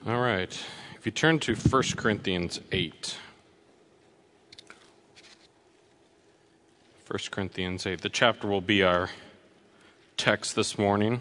All right. If you turn to 1 Corinthians 8. 1 Corinthians 8. The chapter will be our text this morning.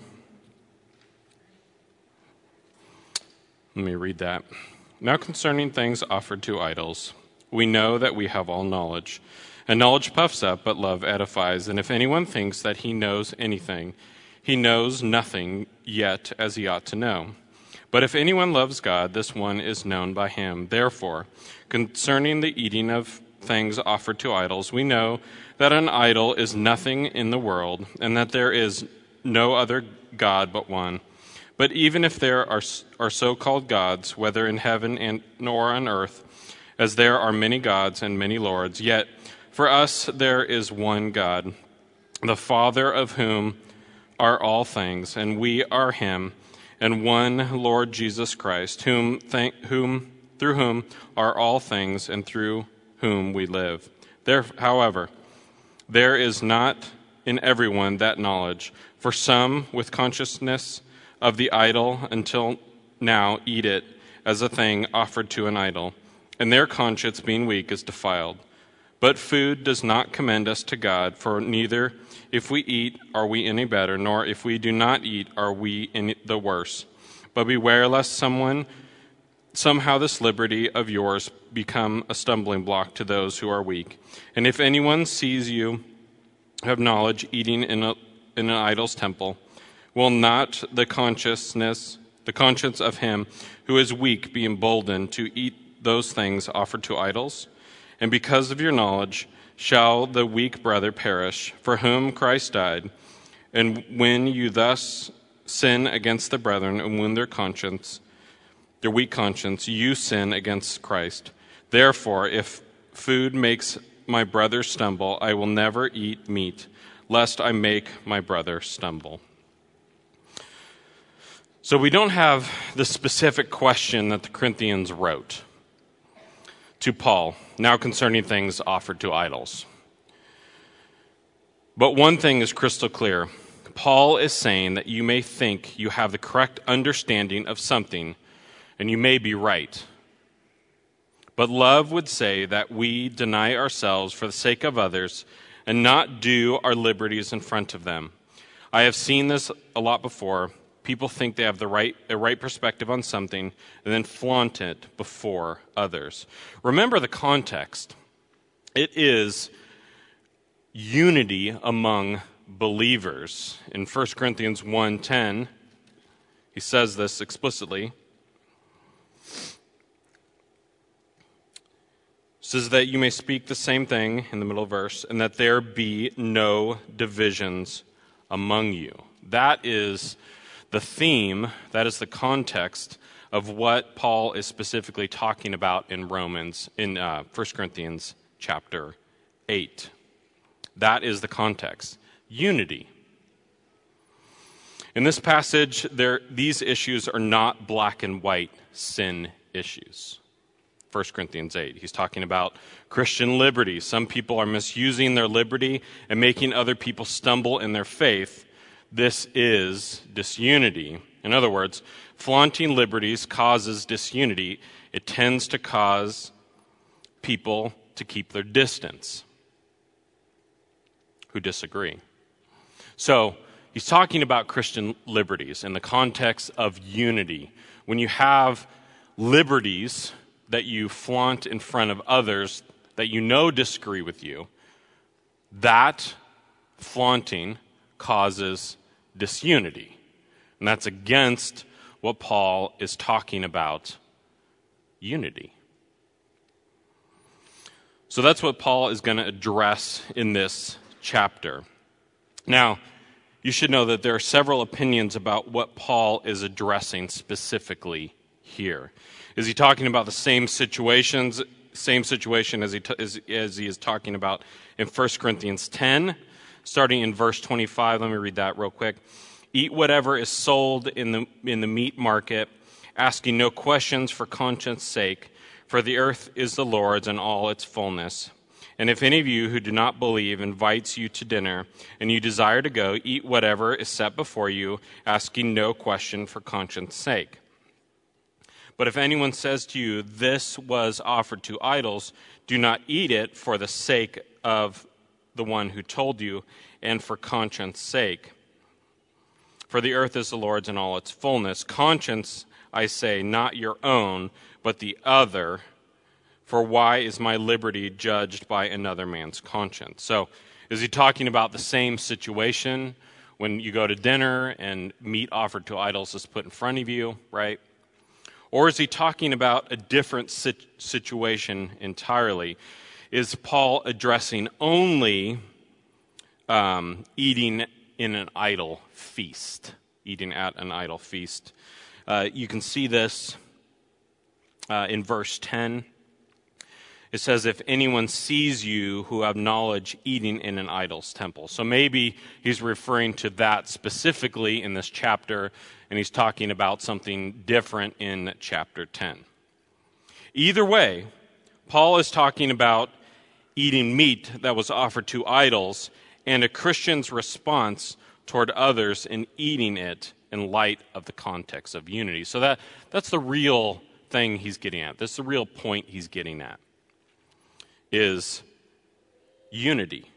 Let me read that. Now concerning things offered to idols, we know that we have all knowledge. And knowledge puffs up, but love edifies. And if anyone thinks that he knows anything, he knows nothing yet as he ought to know. But if anyone loves God, this one is known by him. Therefore, concerning the eating of things offered to idols, we know that an idol is nothing in the world, and that there is no other God but one. But even if there are so-called gods, whether in heaven or on earth, as there are many gods and many lords, yet for us there is one God, the Father of whom are all things, and we are him, and one Lord Jesus Christ, through whom are all things, and through whom we live. However, there is not in everyone that knowledge, for some with consciousness of the idol until now eat it as a thing offered to an idol, and their conscience being weak is defiled. But food does not commend us to God, for neither if we eat are we any better, nor if we do not eat are we any the worse. But beware lest somehow this liberty of yours become a stumbling block to those who are weak. And if anyone sees you have knowledge eating in an idol's temple, will not the conscience of him who is weak be emboldened to eat those things offered to idols? And because of your knowledge shall the weak brother perish, for whom Christ died. And when you thus sin against the brethren and wound their weak conscience, you sin against Christ. Therefore, if food makes my brother stumble, I will never eat meat, lest I make my brother stumble. So we don't have the specific question that the Corinthians wrote to Paul, now concerning things offered to idols. But one thing is crystal clear. Paul is saying that you may think you have the correct understanding of something, and you may be right. But love would say that we deny ourselves for the sake of others and not do our liberties in front of them. I have seen this a lot before. People think they have a right perspective on something and then flaunt it before others. Remember the context. It is unity among believers. In 1 Corinthians 1:10, he says this explicitly. Says that you may speak the same thing in the middle verse, and that there be no divisions among you. That is the theme, that is the context of what Paul is specifically talking about in 1 Corinthians chapter 8. That is the context. Unity. In this passage, these issues are not black and white sin issues. 1 Corinthians 8. He's talking about Christian liberty. Some people are misusing their liberty and making other people stumble in their faith. This is disunity. In other words, flaunting liberties causes disunity. It tends to cause people to keep their distance who disagree. So, he's talking about Christian liberties in the context of unity. When you have liberties that you flaunt in front of others that you know disagree with you, that flaunting causes disunity. And that's against what Paul is talking about, unity. So that's what Paul is going to address in this chapter. Now, you should know that there are several opinions about what Paul is addressing specifically here. Is he talking about the same situation as he is talking about in 1 Corinthians 10, starting in verse 25? Let me read that real quick. Eat whatever is sold in the meat market, asking no questions for conscience sake, for the earth is the Lord's and all its fullness. And if any of you who do not believe invites you to dinner, and you desire to go, eat whatever is set before you, asking no question for conscience sake. But if anyone says to you, this was offered to idols, do not eat it for the sake of the one who told you and for conscience sake. For the earth is the Lord's in all its fullness. Conscience, I say, not your own, but the other. For why is my liberty judged by another man's conscience? So is he talking about the same situation when you go to dinner and meat offered to idols is put in front of you, right? Or is he talking about a different situation entirely? Is Paul addressing only eating in an idol feast? Eating at an idol feast. You can see this in verse 10. It says, if anyone sees you who have knowledge eating in an idol's temple. So maybe he's referring to that specifically in this chapter, and he's talking about something different in chapter 10. Either way, Paul is talking about eating meat that was offered to idols and a Christian's response toward others in eating it in light of the context of unity. So that's the real thing he's getting at. That's the real point he's getting at, is unity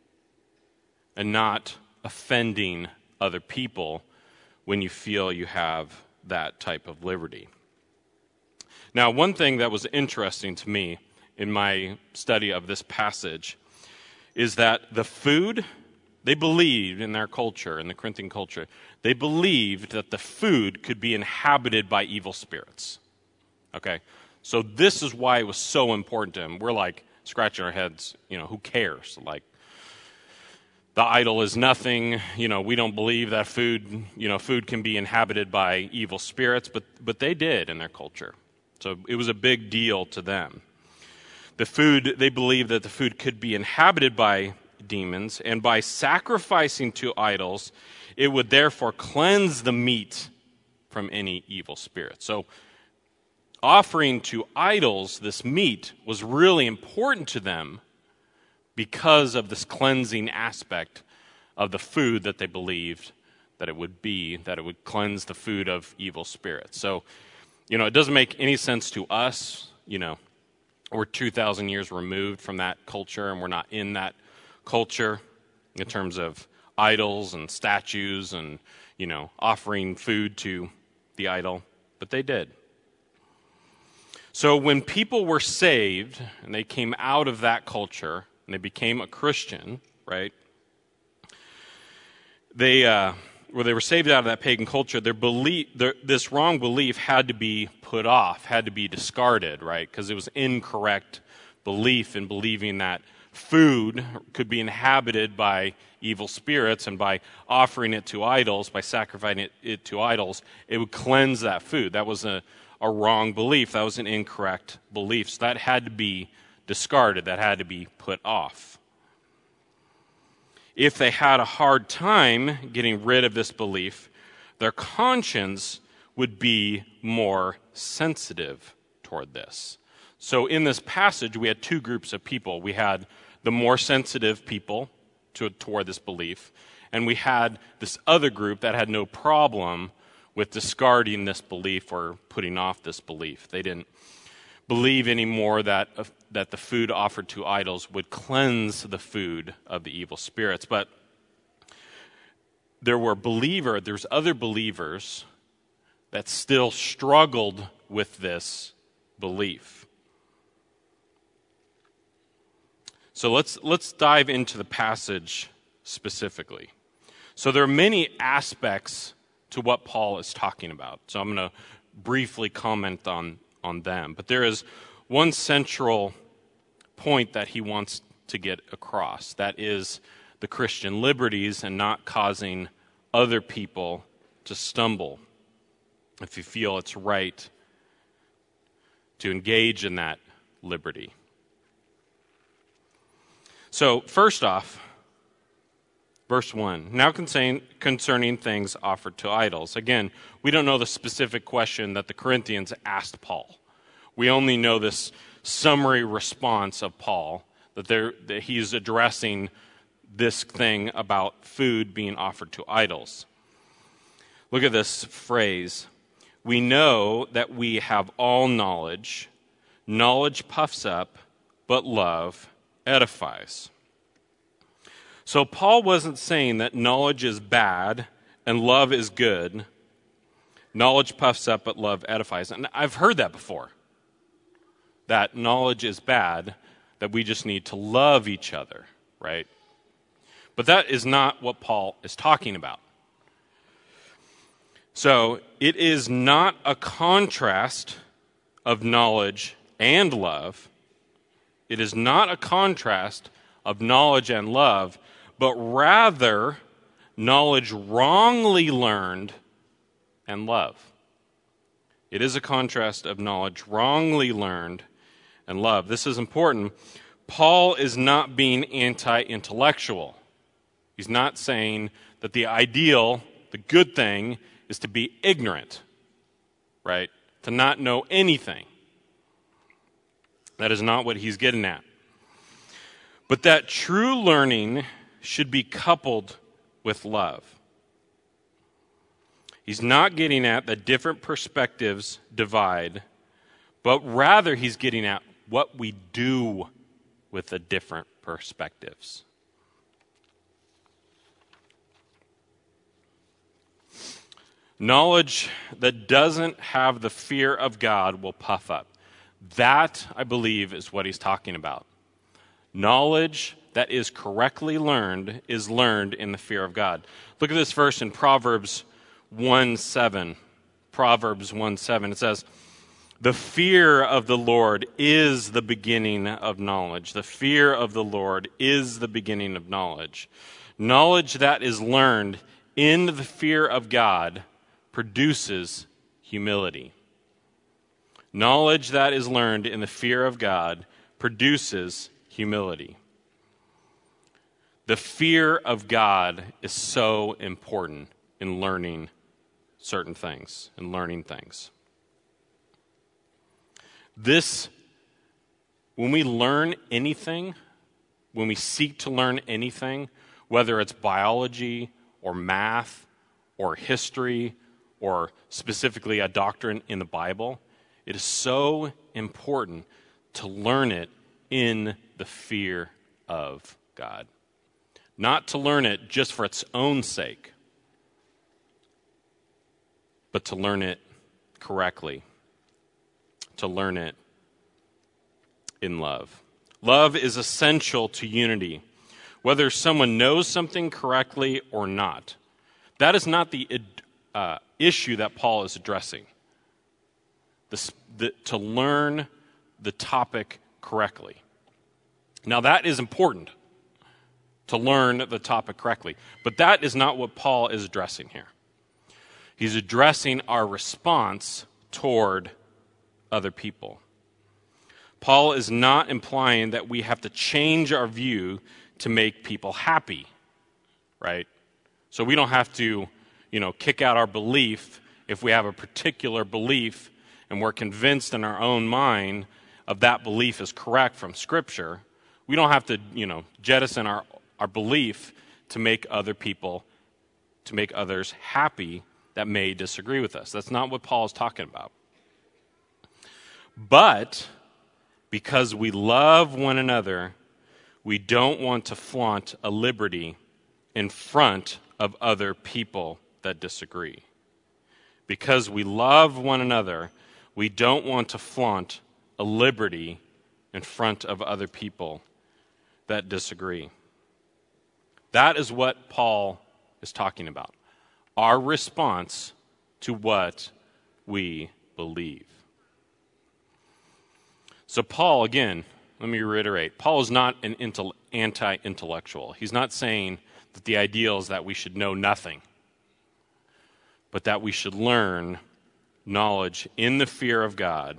and not offending other people when you feel you have that type of liberty. Now, one thing that was interesting to me in my study of this passage is that the food, they believed in their culture, in the Corinthian culture, they believed that the food could be inhabited by evil spirits. Okay? So this is why it was so important to them. We're like scratching our heads, who cares? Like, the idol is nothing, we don't believe that food can be inhabited by evil spirits, but they did in their culture. So it was a big deal to them. The food, they believed that the food could be inhabited by demons, and by sacrificing to idols, it would therefore cleanse the meat from any evil spirit. So offering to idols this meat was really important to them because of this cleansing aspect of the food that they believed that it would be, that it would cleanse the food of evil spirits. So, it doesn't make any sense to us, we're 2,000 years removed from that culture, and we're not in that culture in terms of idols and statues and, offering food to the idol, but they did. So when people were saved and they came out of that culture and they became a Christian, right? They were saved out of that pagan culture. This wrong belief had to be put off, had to be discarded, right? Because it was incorrect belief in believing that food could be inhabited by evil spirits, and by offering it to idols, by sacrificing it to idols, it would cleanse that food. That was a wrong belief. That was an incorrect belief. So that had to be discarded. That had to be put off. If they had a hard time getting rid of this belief, their conscience would be more sensitive toward this. So in this passage, we had two groups of people. We had the more sensitive people toward this belief, and we had this other group that had no problem with discarding this belief or putting off this belief. They didn't believe anymore that the food offered to idols would cleanse the food of the evil spirits. But there's other believers that still struggled with this belief. So let's dive into the passage specifically. So there are many aspects to what Paul is talking about. So I'm going to briefly comment on them. But there is one central point that he wants to get across. That is the Christian liberties and not causing other people to stumble if you feel it's right to engage in that liberty. So first off, verse 1, now concerning things offered to idols. Again, we don't know the specific question that the Corinthians asked Paul. We only know this summary response of Paul, that he's addressing this thing about food being offered to idols. Look at this phrase. we know that we have all knowledge. Knowledge puffs up, but love edifies. So Paul wasn't saying that knowledge is bad and love is good. Knowledge puffs up, but love edifies. And I've heard that before, that knowledge is bad, that we just need to love each other, right? But that is not what Paul is talking about. So it is not a contrast of knowledge and love. It is not a contrast of knowledge and love, but rather knowledge wrongly learned and love. It is a contrast of knowledge wrongly learned and love. This is important. Paul is not being anti-intellectual. He's not saying that the ideal, the good thing, is to be ignorant, right? To not know anything. That is not what he's getting at. But that true learning should be coupled with love. He's not getting at that different perspectives divide, but rather he's getting at what we do with the different perspectives. Knowledge that doesn't have the fear of God will puff up. That, I believe, is what he's talking about. Knowledge that is correctly learned is learned in the fear of God. Look at this verse in Proverbs 1:7. Proverbs 1:7. It says, "The fear of the Lord is the beginning of knowledge." The fear of the Lord is the beginning of knowledge. Knowledge that is learned in the fear of God produces humility. Knowledge that is learned in the fear of God produces humility. The fear of God is so important in learning certain things, in learning things. When we learn anything, when we seek to learn anything, whether it's biology or math or history or specifically a doctrine in the Bible, it is so important to learn it in the fear of God. Not to learn it just for its own sake, but to learn it correctly, to learn it in love. Love is essential to unity, whether someone knows something correctly or not. That is not the issue that Paul is addressing. To learn the topic correctly. Now that is important, to learn the topic correctly. But that is not what Paul is addressing here. He's addressing our response toward other people. Paul is not implying that we have to change our view to make people happy, right? So we don't have to, kick out our belief if we have a particular belief and we're convinced in our own mind of that belief is correct from Scripture. We don't have to, jettison our belief to make others happy that may disagree with us. That's not what Paul is talking about. But because we love one another, we don't want to flaunt a liberty in front of other people that disagree. Because we love one another, we don't want to flaunt a liberty in front of other people that disagree. That is what Paul is talking about. Our response to what we believe. So Paul, again, let me reiterate, Paul is not an anti-intellectual. He's not saying that the ideal is that we should know nothing, but that we should learn knowledge in the fear of God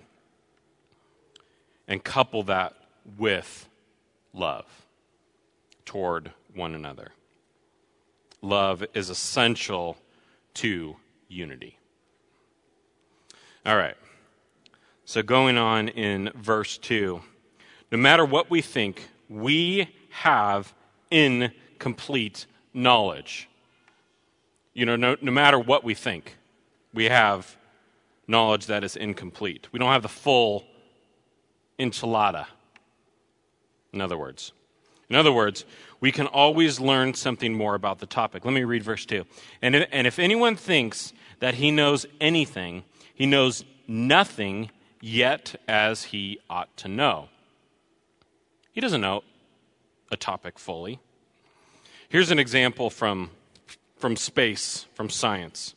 and couple that with love toward one another. Love is essential to unity. All right. So going on in verse 2, no matter what we think, we have incomplete knowledge. No matter what we think, we have knowledge that is incomplete. We don't have the full enchilada, in other words. In other words, we can always learn something more about the topic. Let me read verse 2. And if anyone thinks that he knows anything, he knows nothing yet as he ought to know. He doesn't know a topic fully. Here's an example from space, from science.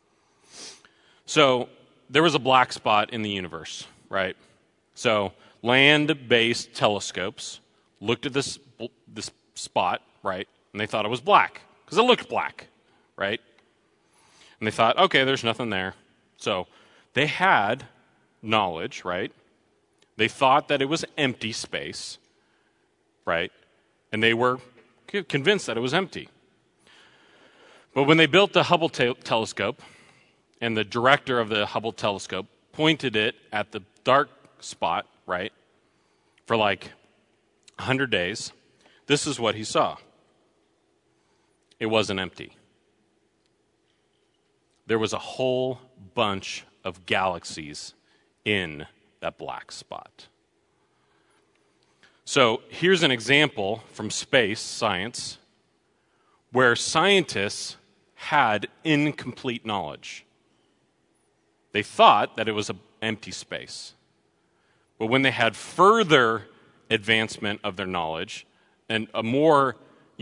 So there was a black spot in the universe, right? So land-based telescopes looked at this spot, right? And they thought it was black because it looked black, right? And they thought, okay, there's nothing there. So they had knowledge, right? They thought that it was empty space, right? And they were convinced that it was empty. But when they built the Hubble telescope, and the director of the Hubble telescope pointed it at the dark spot, right, for like 100 days, this is what he saw. It wasn't empty. There was a whole bunch of galaxies in that black spot. So here's an example from space science where scientists had incomplete knowledge. They thought that it was an empty space. But when they had further advancement of their knowledge and a more,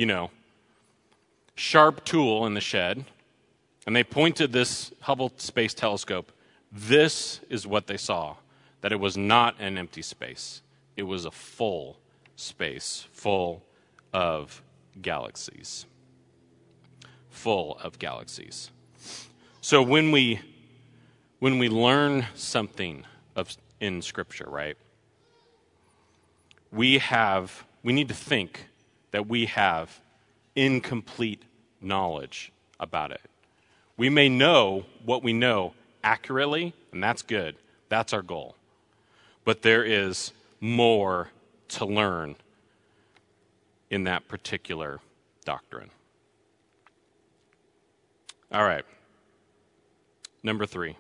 sharp tool in the shed, and they pointed this Hubble Space Telescope, this is what they saw, that it was not an empty space. It was a full space, full of galaxies. Full of galaxies. So when we learn something in Scripture, right, we need to think that we have incomplete knowledge about it. We may know what we know accurately, and that's good. That's our goal. But there is more to learn in that particular doctrine. All right. Number 3.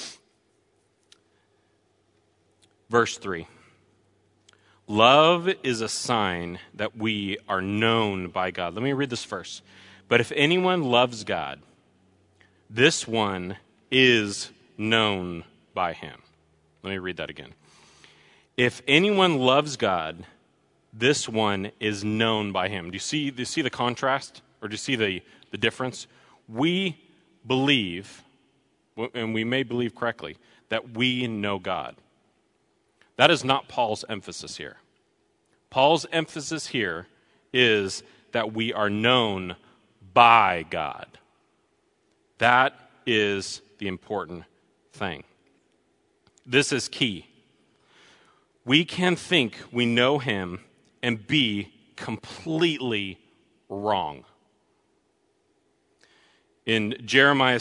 Verse 3. Love is a sign that we are known by God. Let me read this first. But if anyone loves God, this one is known by him. Let me read that again. If anyone loves God, this one is known by him. Do you see the contrast? Or do you see the difference? We believe, and we may believe correctly, that we know God. That is not Paul's emphasis here. Paul's emphasis here is that we are known by God. That is the important thing. This is key. We can think we know him and be completely wrong. In Jeremiah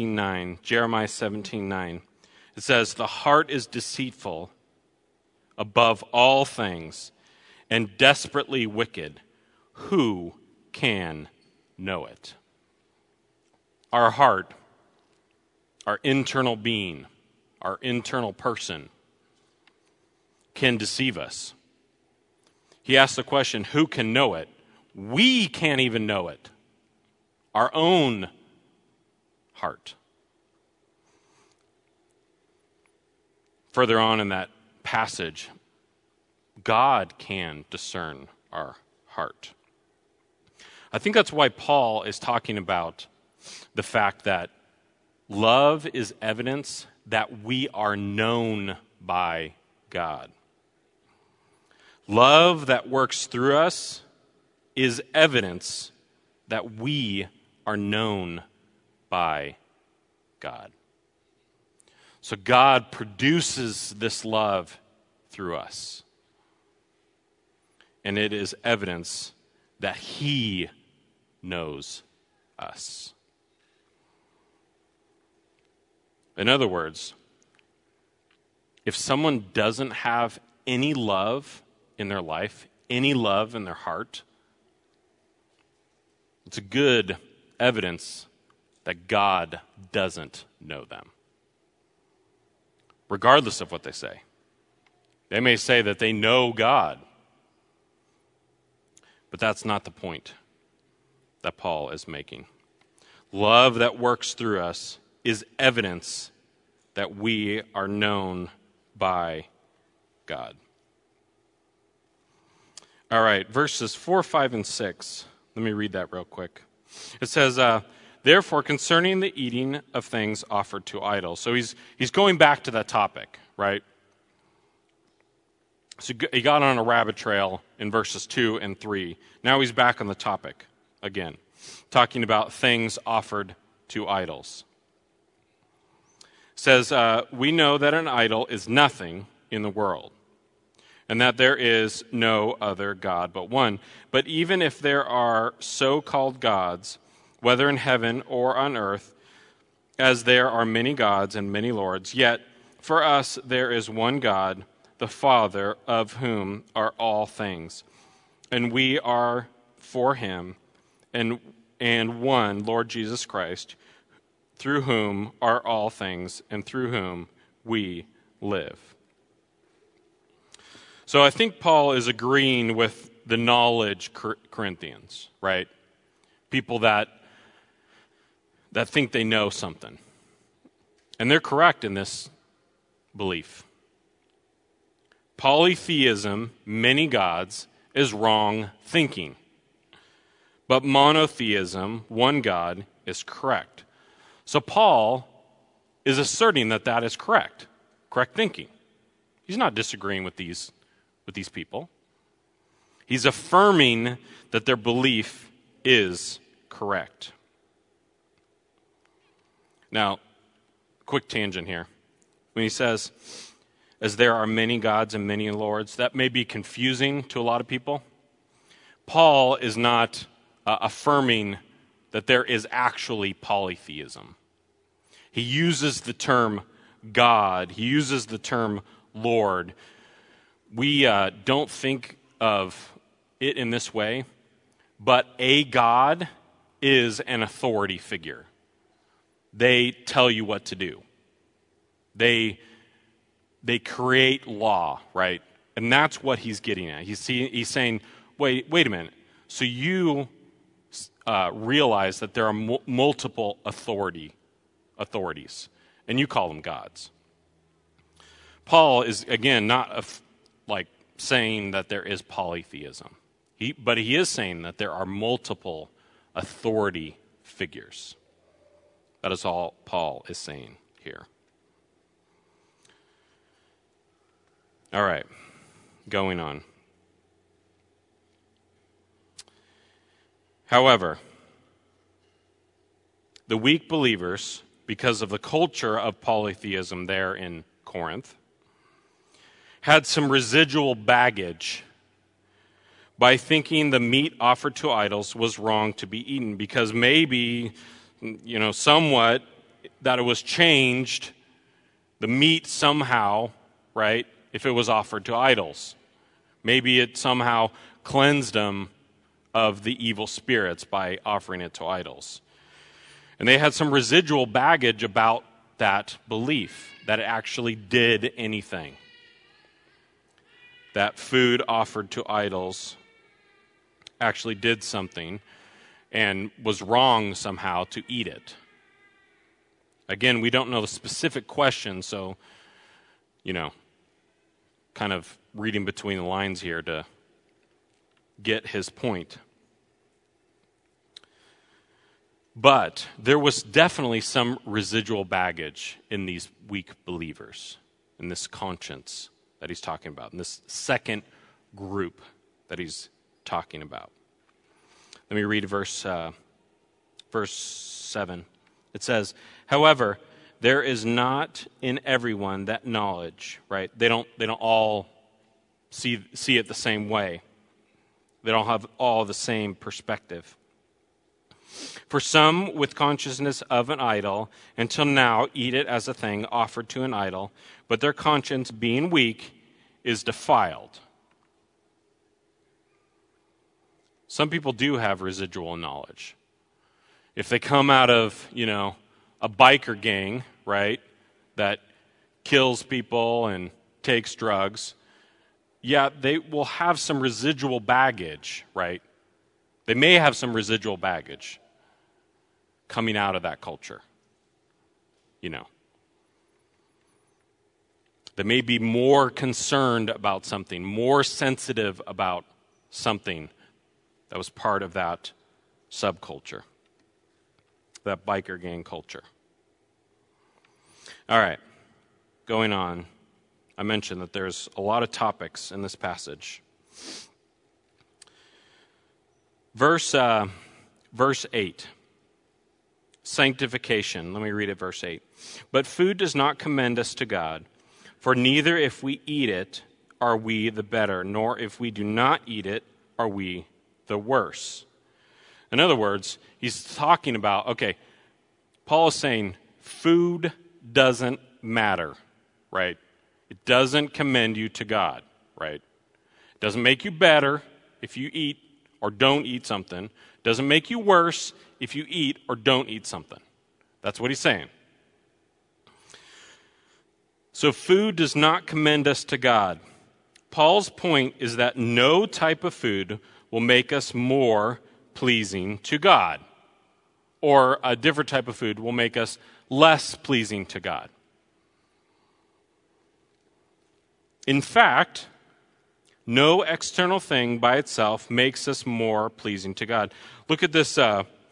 17:9, it says, "The heart is deceitful above all things and desperately wicked. Who can know it?" Our heart, our internal being, our internal person can deceive us. He asks the question, who can know it? We can't even know it. Our own heart. Further on in that passage, God can discern our heart. I think that's why Paul is talking about the fact that love is evidence that we are known by God. Love that works through us is evidence that we are known by God. So God produces this love through us. And it is evidence that he knows us. In other words, if someone doesn't have any love in their life, any love in their heart, it's a good evidence that God doesn't know them. regardless of what they say. They may say that they know God, but that's not the point that Paul is making. Love that works through us is evidence that we are known by God. All right, verses 4, 5, and 6. Let me read that real quick. It says, therefore, concerning the eating of things offered to idols. So he's going back to that topic, right? So he got on a rabbit trail in verses 2 and 3. Now he's back on the topic again, talking about things offered to idols. It says, we know that an idol is nothing in the world, and that there is no other God but one. But even if there are so-called gods, whether in heaven or on earth, as there are many gods and many lords, yet for us there is one God, the Father, of whom are all things, and we are for him, and one, Lord Jesus Christ, through whom are all things, and through whom we live. So I think Paul is agreeing with the knowledge Corinthians, right? People that think they know something. And they're correct in this belief. Polytheism, many gods, is wrong thinking. But monotheism, one God, is correct. So Paul is asserting that that is correct thinking. He's not disagreeing with these people. He's affirming that their belief is correct. Now, quick tangent here. When he says, as there are many gods and many lords, that may be confusing to a lot of people. Paul is not affirming that there is actually polytheism. He uses the term God. He uses the term Lord. We don't think of it in this way, but a God is an authority figure. They tell you what to do. They create law, right? And that's what he's getting at. He's saying, wait a minute. So you realize that there are multiple authorities, and you call them gods. Paul is, again, not saying that there is polytheism. But he is saying that there are multiple authority figures. That is all Paul is saying here. All right, going on. However, the weak believers, because of the culture of polytheism there in Corinth, had some residual baggage by thinking the meat offered to idols was wrong to be eaten, because maybe, somewhat that it was changed, the meat somehow, right, if it was offered to idols. Maybe it somehow cleansed them of the evil spirits by offering it to idols. And they had some residual baggage about that belief, that it actually did anything. That food offered to idols actually did something and was wrong somehow to eat it. Again, we don't know the specific question, so, kind of reading between the lines here to get his point. But there was definitely some residual baggage in these weak believers, in this conscience that he's talking about, in this second group that he's talking about. Let me read verse 7. It says, however, there is not in everyone that knowledge, right? They don't all see it the same way. They don't have all the same perspective. For some with consciousness of an idol, until now eat it as a thing offered to an idol, but their conscience, being weak, is defiled. Some people do have residual knowledge. If they come out of, a biker gang, right, that kills people and takes drugs, yeah, they will have some residual baggage, right? They may have some residual baggage coming out of that culture. You know. They may be more concerned about something, more sensitive about something that was part of that subculture, that biker gang culture. All right, going on. I mentioned that there's a lot of topics in this passage. Verse 8, sanctification. Let me read it, verse 8. But food does not commend us to God, for neither if we eat it are we the better, nor if we do not eat it are we the worse. In other words, he's talking about, okay, Paul is saying food doesn't matter, right? It doesn't commend you to God, right? It doesn't make you better if you eat or don't eat something. It doesn't make you worse if you eat or don't eat something. That's what he's saying. So food does not commend us to God. Paul's point is that no type of food will make us more pleasing to God, or a different type of food will make us less pleasing to God. In fact, no external thing by itself makes us more pleasing to God. Look at this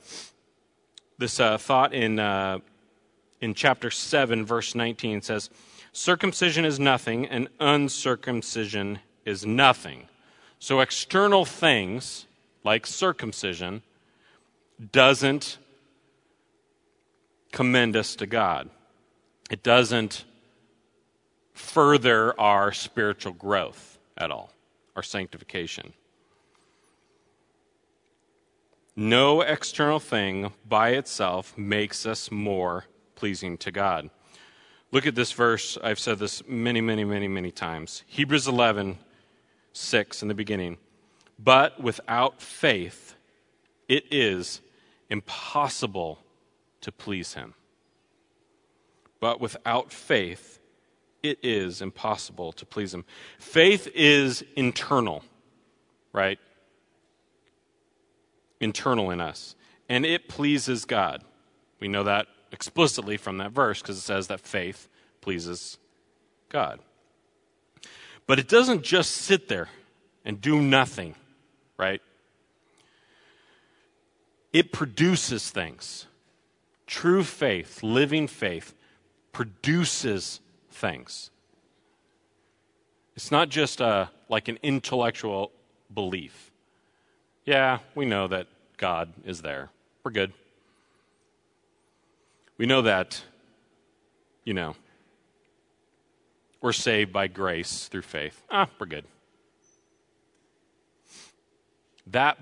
thought in chapter 7, verse 19. It says, circumcision is nothing, and uncircumcision is nothing. So external things, like circumcision, doesn't commend us to God. It doesn't further our spiritual growth at all, our sanctification. No external thing by itself makes us more pleasing to God. Look at this verse. I've said this many times. Hebrews 11:6 in the beginning. But without faith, it is impossible to please him. But without faith, it is impossible to please him. Faith is internal, right? Internal in us. And it pleases God. We know that explicitly from that verse because it says that faith pleases God. But it doesn't just sit there and do nothing, right? It produces things. True faith, living faith, produces things. It's not just like an intellectual belief. Yeah, we know that God is there. We're good. We know that, we're saved by grace through faith. We're good. That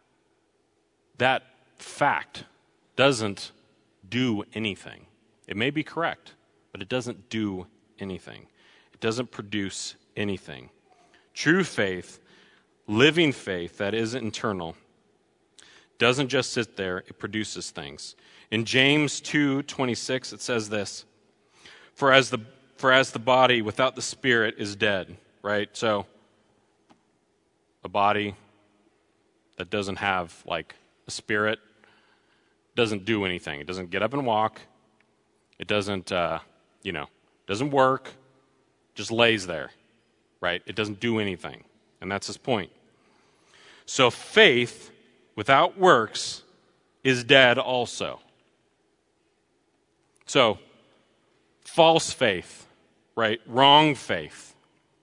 fact doesn't do anything. It may be correct, but it doesn't do anything. It doesn't produce anything. True faith, living faith that is internal, doesn't just sit there, it produces things. In James 2:26 it says this, For as the body without the spirit is dead, right? So a body that doesn't have like a spirit doesn't do anything. It doesn't get up and walk. It doesn't, doesn't work. Just lays there, right? It doesn't do anything. And that's his point. So faith without works is dead also. So false faith, right? Wrong faith.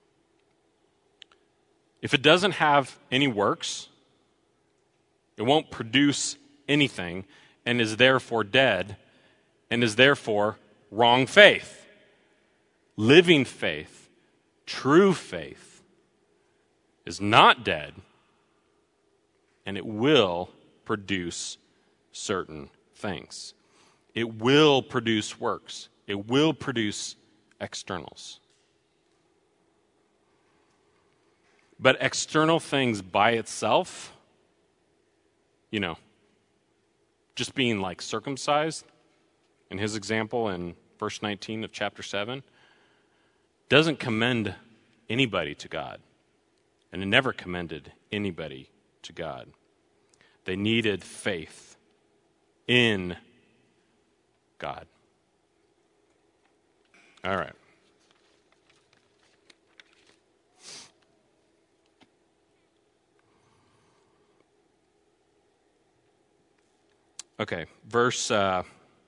If it doesn't have any works, it won't produce anything and is therefore dead and is therefore wrong faith. Living faith, true faith, is not dead and it will produce certain things. It will produce works. It will produce externals. But external things by itself, just being like circumcised, in his example in verse 19 of chapter 7, doesn't commend anybody to God, and it never commended anybody to God. They needed faith in God. All right. Okay, I'll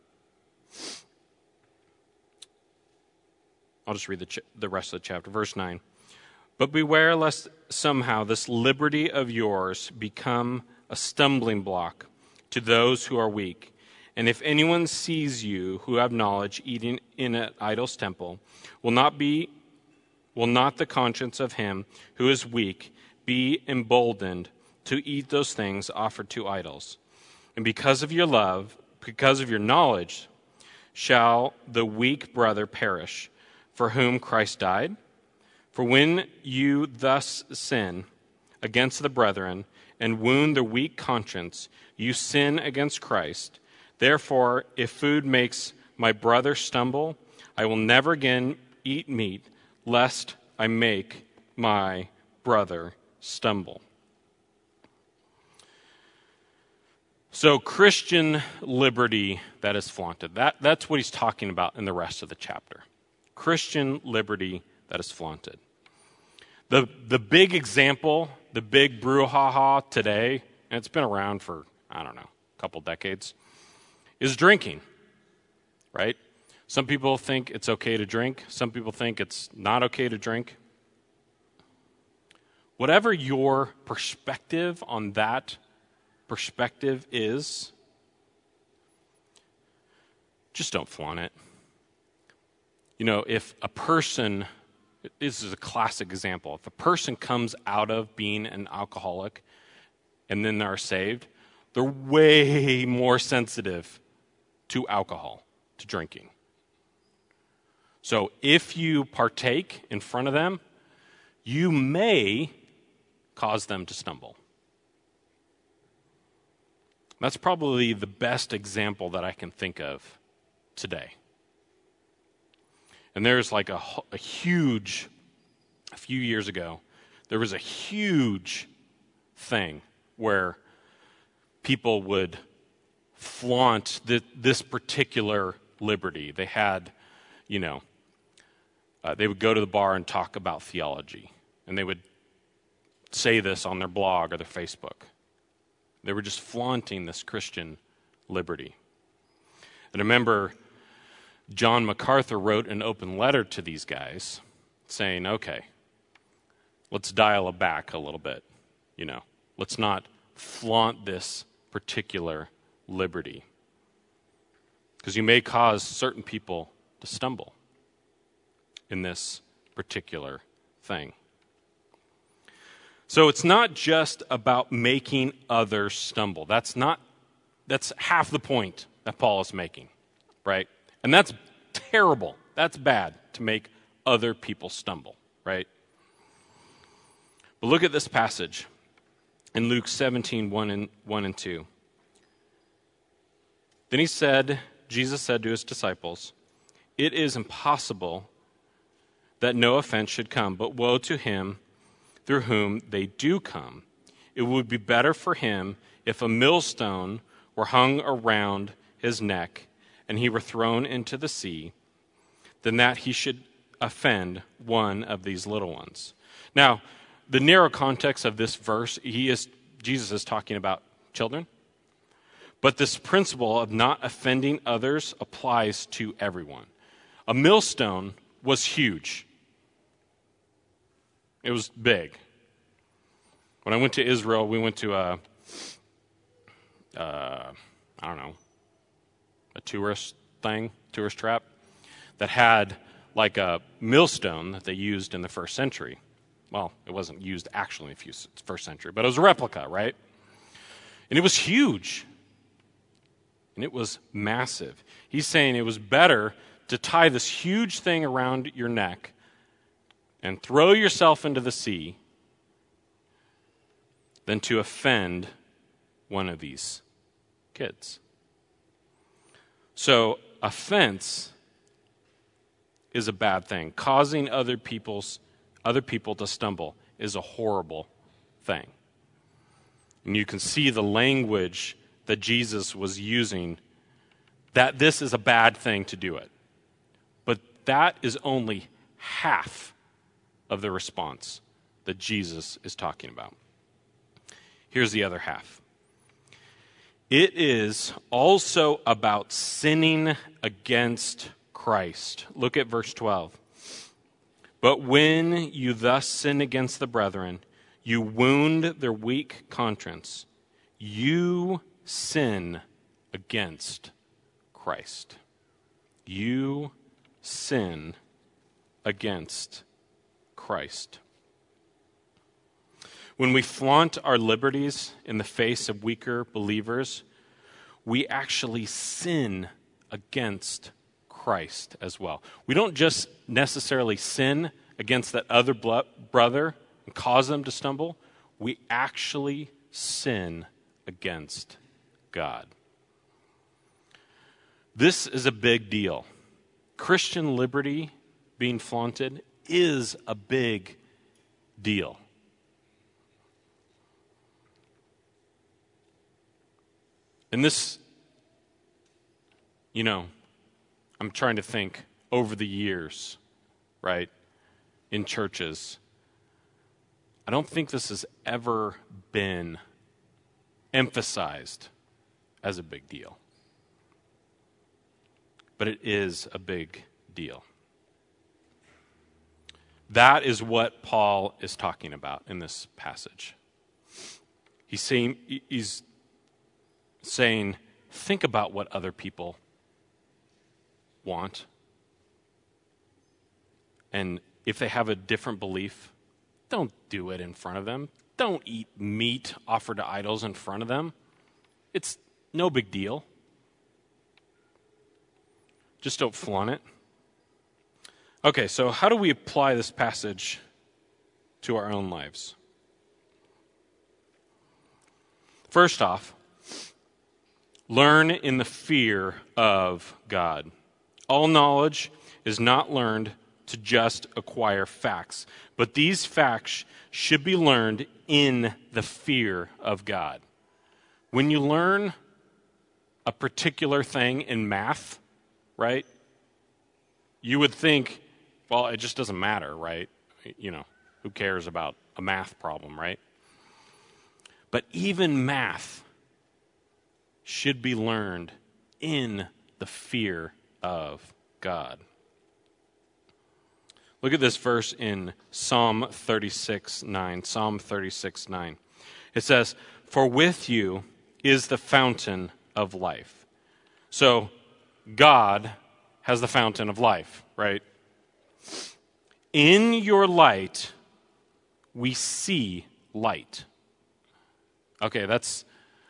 just read the rest of the chapter. Verse 9. But beware lest somehow this liberty of yours become a stumbling block to those who are weak. And if anyone sees you who have knowledge eating in an idol's temple, will not the conscience of him who is weak be emboldened to eat those things offered to idols? And because of your love, because of your knowledge, shall the weak brother perish, for whom Christ died? For when you thus sin against the brethren and wound their weak conscience, you sin against Christ. Therefore, if food makes my brother stumble, I will never again eat meat, lest I make my brother stumble. So Christian liberty that is flaunted. That's what he's talking about in the rest of the chapter. Christian liberty that is flaunted. The big example, the big brouhaha today, and it's been around for, I don't know, a couple decades, is drinking, right? Some people think it's okay to drink. Some people think it's not okay to drink. Whatever your perspective on that perspective is, just don't flaunt it. You know, if a person, this is a classic example, if a person comes out of being an alcoholic and then they're saved, they're way more sensitive to alcohol, to drinking. So if you partake in front of them, you may cause them to stumble. That's probably the best example that I can think of today. And there's like a few years ago, there was a huge thing where people would flaunt this particular liberty. They had, they would go to the bar and talk about theology. And they would say this on their blog or their Facebook. They were just flaunting this Christian liberty. And I remember John MacArthur wrote an open letter to these guys saying, okay, let's dial it back a little bit. Let's not flaunt this particular liberty, because you may cause certain people to stumble in this particular thing. So it's not just about making others stumble. That's half the point that Paul is making, right? And that's terrible. That's bad, to make other people stumble, right? But look at this passage in Luke 17, 1 and 2. Then Jesus said to his disciples, "It is impossible that no offense should come, but woe to him through whom they do come. It would be better for him if a millstone were hung around his neck and he were thrown into the sea, than that he should offend one of these little ones." Now, the narrow context of this verse, Jesus is talking about children. But this principle of not offending others applies to everyone. A millstone was huge. It was big. When I went to Israel, we went to a tourist trap that had like a millstone that they used in the first century. Well, it wasn't used actually in the first century, but it was a replica, right? And it was huge. And it was massive. He's saying it was better to tie this huge thing around your neck and throw yourself into the sea than to offend one of these kids. So offense is a bad thing. Causing other people to stumble is a horrible thing. And you can see the language that Jesus was using, that this is a bad thing to do it. But that is only half of the response that Jesus is talking about. Here's the other half. It is also about sinning against Christ. Look at verse 12. But when you thus sin against the brethren, you wound their weak conscience. You sin against Christ. You sin against Christ. When we flaunt our liberties in the face of weaker believers, we actually sin against Christ as well. We don't just necessarily sin against that other brother and cause them to stumble. We actually sin against God. This is a big deal. Christian liberty being flaunted is a big deal. And this, I'm trying to think over the years, right, in churches. I don't think this has ever been emphasized as a big deal. But it is a big deal. That is what Paul is talking about in this passage. He's saying, think about what other people want. And if they have a different belief, don't do it in front of them. Don't eat meat offered to idols in front of them. It's no big deal. Just don't flaunt it. Okay, so how do we apply this passage to our own lives? First off, learn in the fear of God. All knowledge is not learned to just acquire facts, but these facts should be learned in the fear of God. When you learn a particular thing in math, right, you would think, well, it just doesn't matter, right? Who cares about a math problem, right? But even math should be learned in the fear of God. Look at this verse in Psalm 36:9. Psalm 36:9. It says, "For with you is the fountain of life." So God has the fountain of life, right? In your light, we see light. Okay, let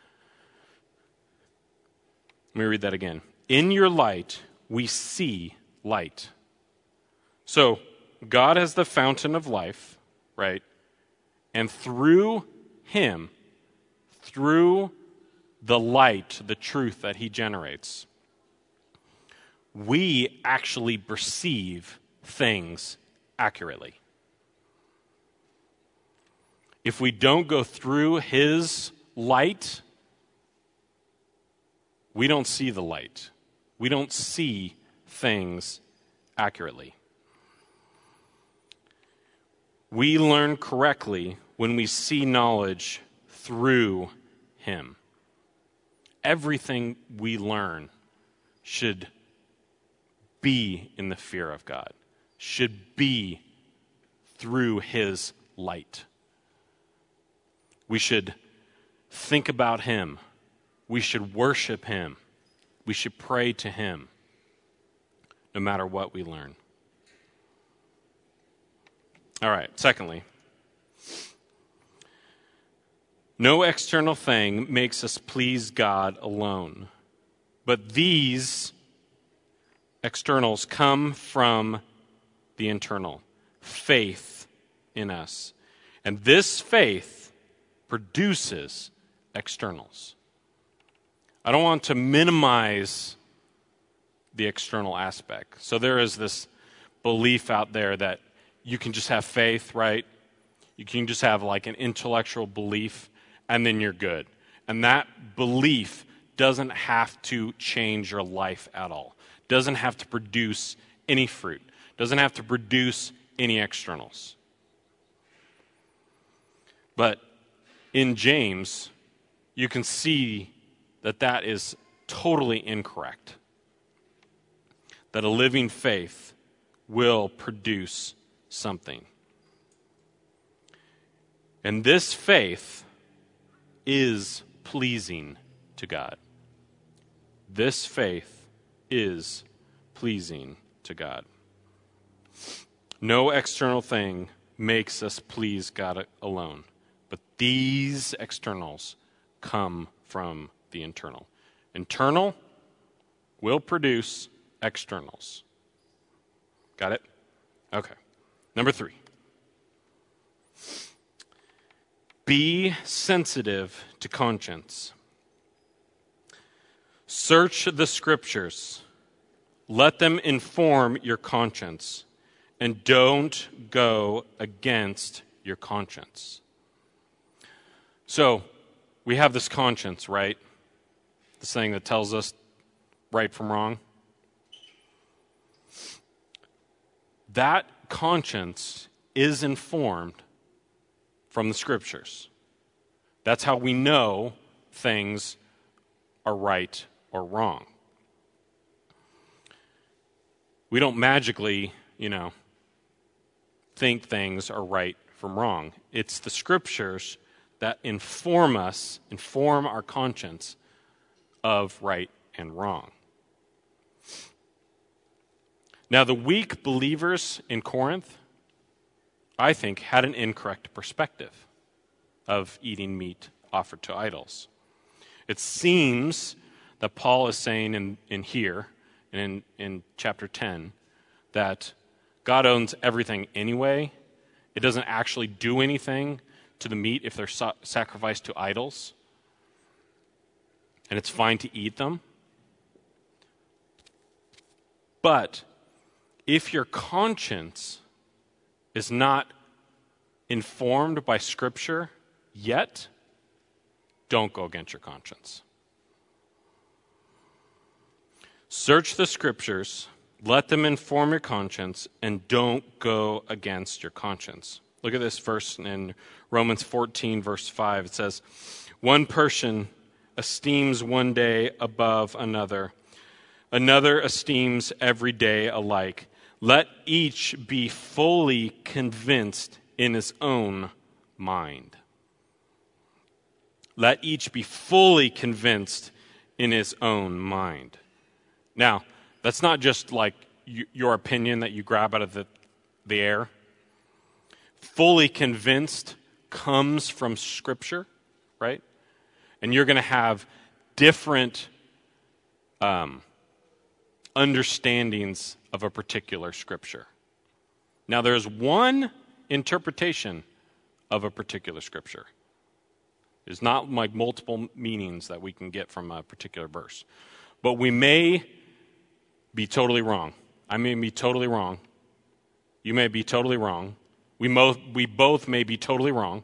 me read that again. In your light, we see light. So, God has the fountain of life, right? And through Him, through the light, the truth that He generates, we actually perceive things accurately. If we don't go through His light, we don't see the light. We don't see things accurately. We learn correctly when we see knowledge through Him. Everything we learn should be in the fear of God, should be through His light. We should think about Him. We should worship Him. We should pray to Him, no matter what we learn. All right, secondly, no external thing makes us please God alone, but these externals come from the internal, faith in us. And this faith produces externals. I don't want to minimize the external aspect. So there is this belief out there that you can just have faith, right? You can just have like an intellectual belief, and then you're good. And that belief doesn't have to change your life at all. Doesn't have to produce any fruit. Doesn't have to produce any externals. But in James, you can see that that is totally incorrect. That a living faith will produce something. And this faith is pleasing to God. This faith is pleasing to God. No external thing makes us please God alone, but these externals come from the internal. Internal will produce externals. Got it? Okay. Number 3. Be sensitive to conscience. Search the scriptures. Let them inform your conscience. And don't go against your conscience. So, we have this conscience, right? This thing that tells us right from wrong. That conscience is informed from the scriptures. That's how we know things are right or wrong. We don't magically, think things are right from wrong. It's the scriptures that inform our conscience of right and wrong. Now, the weak believers in Corinth, I think, had an incorrect perspective of eating meat offered to idols. It seems that Paul is saying in here, and in chapter 10, that God owns everything anyway. It doesn't actually do anything to the meat if they're sacrificed to idols. And it's fine to eat them. But if your conscience is not informed by Scripture yet, don't go against your conscience. Search the Scriptures, let them inform your conscience, and don't go against your conscience. Look at this verse in Romans 14, verse 5. It says, "One person esteems one day above another. Another esteems every day alike. Let each be fully convinced in his own mind." Let each be fully convinced in his own mind. Now, that's not just like your opinion that you grab out of the air. Fully convinced comes from Scripture, right? And you're going to have different understandings of a particular Scripture. Now, there's one interpretation of a particular Scripture. There's not like multiple meanings that we can get from a particular verse. But we may be totally wrong. I may be totally wrong. You may be totally wrong. We both may be totally wrong.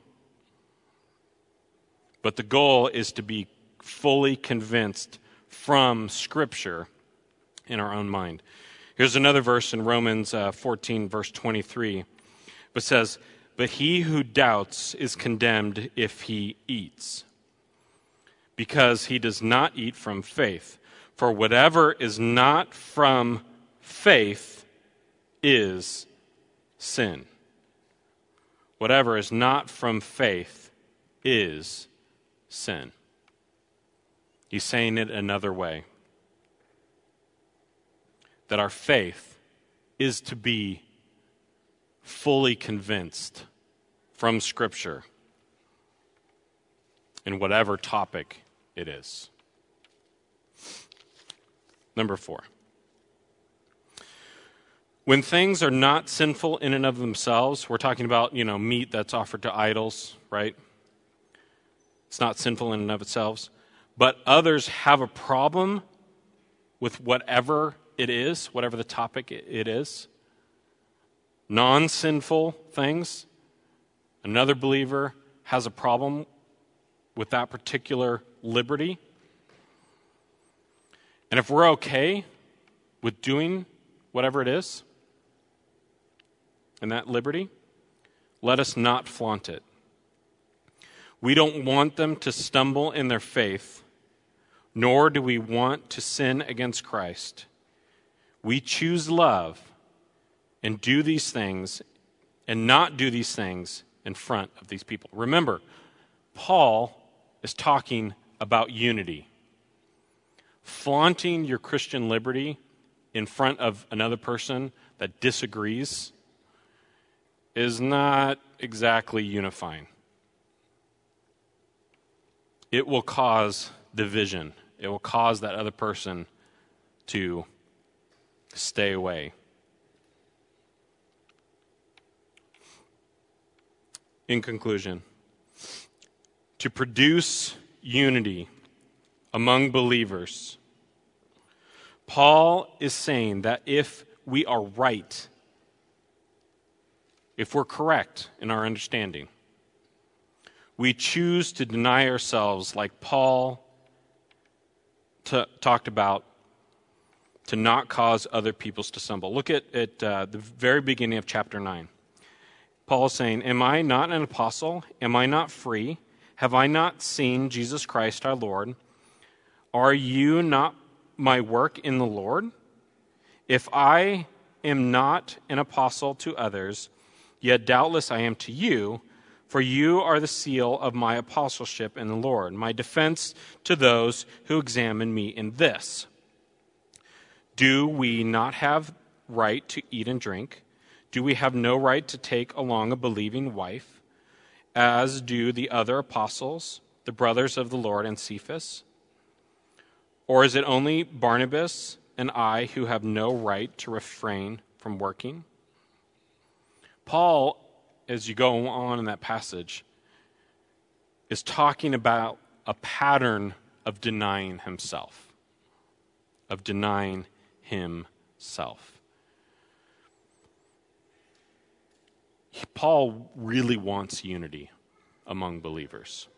But the goal is to be fully convinced from Scripture in our own mind. Here's another verse in Romans 14, verse 23. It says, "But he who doubts is condemned if he eats, because he does not eat from faith. For whatever is not from faith is sin." Whatever is not from faith is sin. He's saying it another way. That our faith is to be fully convinced from Scripture in whatever topic it is. Number 4. When things are not sinful in and of themselves, we're talking about, meat that's offered to idols, right? It's not sinful in and of itself. But others have a problem with whatever it is, whatever the topic it is. non-sinful things, another believer has a problem with that particular liberty. And if we're okay with doing whatever it is in that liberty, let us not flaunt it. We don't want them to stumble in their faith, nor do we want to sin against Christ. We choose love and do these things and not do these things in front of these people. Remember, Paul is talking about unity. Flaunting your Christian liberty in front of another person that disagrees is not exactly unifying. It will cause division. It will cause that other person to stay away. In conclusion, to produce unity among believers, Paul is saying that if we are right, if we're correct in our understanding, we choose to deny ourselves like Paul talked about, to not cause other peoples to stumble. Look at the very beginning of chapter 9. Paul is saying, am I not an apostle? Am I not free? Have I not seen Jesus Christ our Lord? Are you not my work in the Lord? If I am not an apostle to others, yet doubtless I am to you, for you are the seal of my apostleship in the Lord, my defense to those who examine me in this. Do we not have right to eat and drink? Do we have no right to take along a believing wife, as do the other apostles, the brothers of the Lord and Cephas? Or is it only Barnabas and I who have no right to refrain from working? Paul, as you go on in that passage, is talking about a pattern of denying himself. Of denying himself. Paul really wants unity among believers.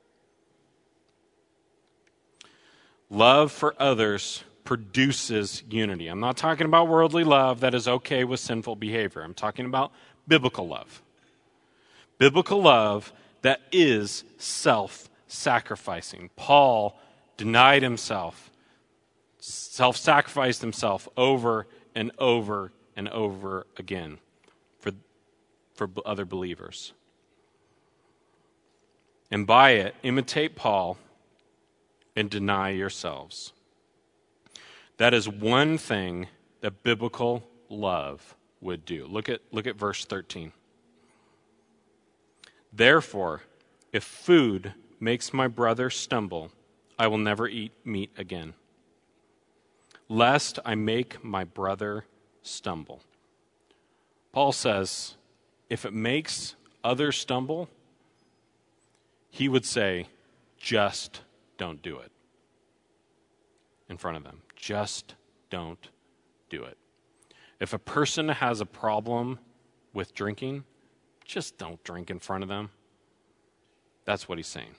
Love for others produces unity. I'm not talking about worldly love that is okay with sinful behavior. I'm talking about biblical love. Biblical love that is self-sacrificing. Paul denied himself, self-sacrificed himself over and over and over again for other believers. And by it, imitate Paul and deny yourselves. That is one thing that biblical love would do. Look at verse 13. Therefore, if food makes my brother stumble, I will never eat meat again, lest I make my brother stumble. Paul says, if it makes others stumble, he would say, just don't do it in front of them. Just don't do it. If a person has a problem with drinking, just don't drink in front of them. That's what he's saying.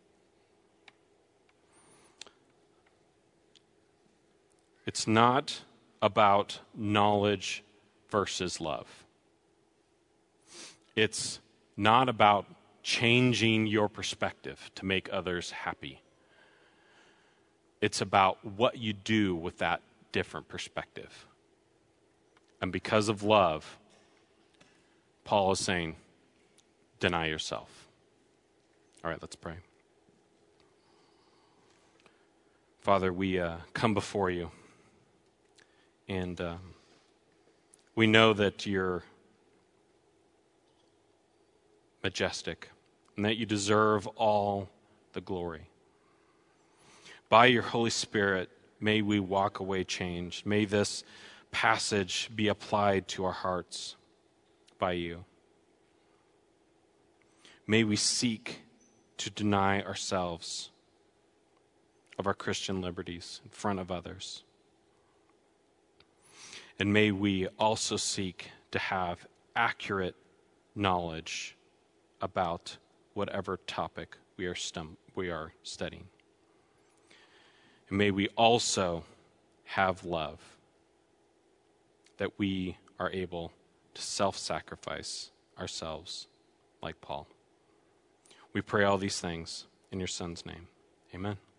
It's not about knowledge versus love. It's not about changing your perspective to make others happy. It's about what you do with that different perspective. And because of love, Paul is saying, deny yourself. All right, let's pray. Father, we come before you, and we know that you're majestic and that you deserve all the glory. By your Holy Spirit, may we walk away changed. May this passage be applied to our hearts by you. May we seek to deny ourselves of our Christian liberties in front of others. And may we also seek to have accurate knowledge about whatever topic we are studying. And may we also have love, that we are able to self-sacrifice ourselves like Paul. We pray all these things in your Son's name. Amen.